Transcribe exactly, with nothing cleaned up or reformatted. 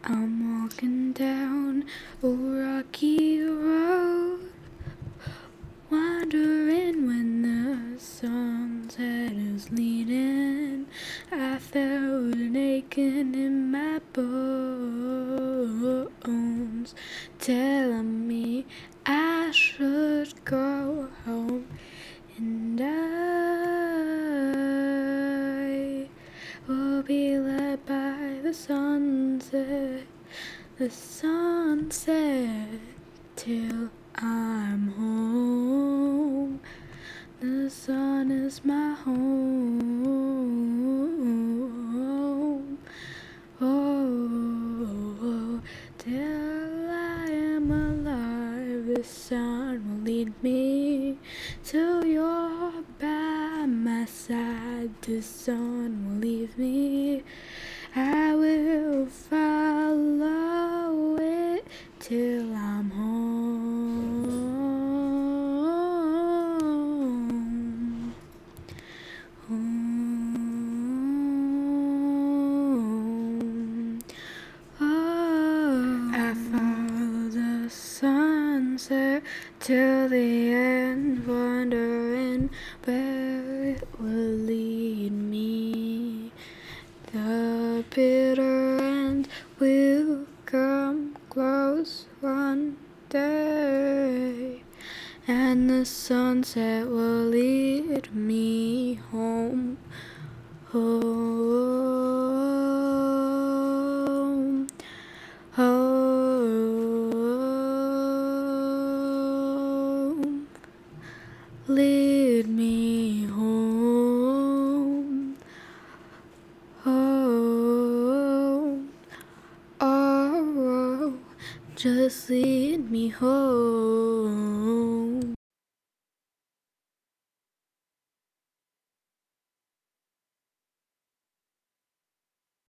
I'm walking down a rocky road, wandering when the sunset is leading. I felt an aching in my bones, telling me I should go home. And I will be led by the sunset, the sunset, till I'm home. The sun is my home. Oh, till I am alive, the sun will lead me till you're by my side. The sun will leave me, I will follow it till I'm home. Home. Oh, I follow the sunset till the end, wondering where it will lead me. The bitter end will come close one day, and the sunset will lead me home. Home, home, lead me home. Oh, oh, just lead me home.